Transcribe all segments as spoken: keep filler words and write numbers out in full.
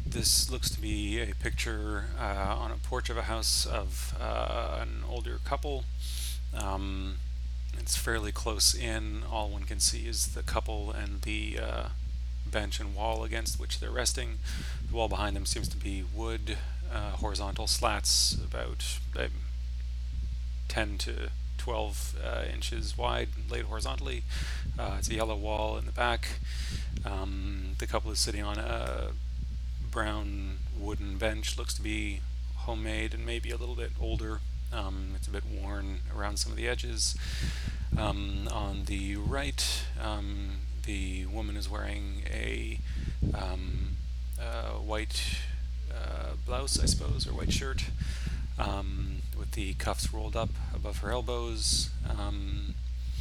This looks to be a picture uh, on a porch of a house of uh, an older couple. Um, it's fairly close in. All one can see is the couple and the uh, bench and wall against which they're resting. The wall behind them seems to be wood, uh, horizontal slats about uh, ten to twelve uh, inches wide, laid horizontally. Uh, it's a yellow wall in the back. Um, the couple is sitting on a brown wooden bench. Looks to be homemade and maybe a little bit older. Um, it's a bit worn around some of the edges. Um, on the right, um, the woman is wearing a um, uh, white uh, blouse, I suppose, or white shirt, um, with the cuffs rolled up above her elbows. Um,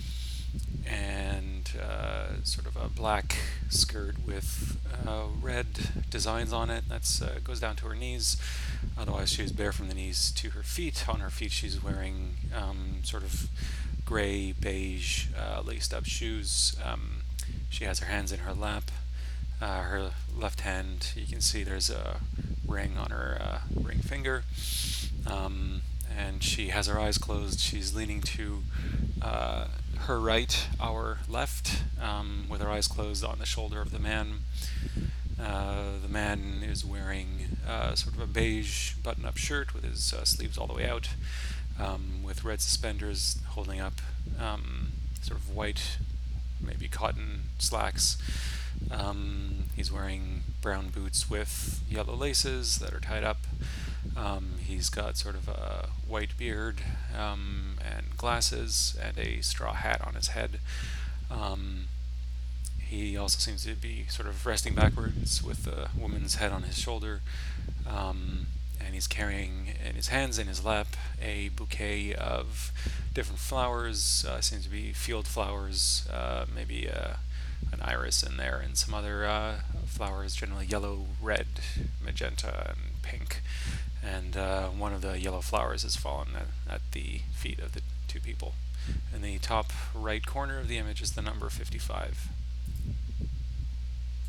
and uh, sort of a black skirt with uh, red designs on it. That's uh, goes down to her knees. Otherwise, she is bare from the knees to her feet. On her feet, she's wearing um, sort of gray, beige, uh, laced-up shoes. Um, she has her hands in her lap. Uh, her left hand, you can see there's a ring on her uh, ring finger. Um, and she has her eyes closed. She's leaning to uh, her right, our left, um, with her eyes closed on the shoulder of the man. Uh, the man is wearing uh, sort of a beige button-up shirt with his uh, sleeves all the way out, um, with red suspenders, holding up um, sort of white, maybe cotton slacks. Um, he's wearing brown boots with yellow laces that are tied up. Um, he's got sort of a white beard um, and glasses and a straw hat on his head. Um, he also seems to be sort of resting backwards with the woman's head on his shoulder. Um, and he's carrying in his hands, in his lap, a bouquet of different flowers. Uh, seems to be field flowers, uh, maybe uh, an iris in there, and some other uh, flowers, generally yellow, red, magenta, and pink. And uh, one of the yellow flowers has fallen at, at the feet of the two people. In the top right corner of the image is the number fifty-five.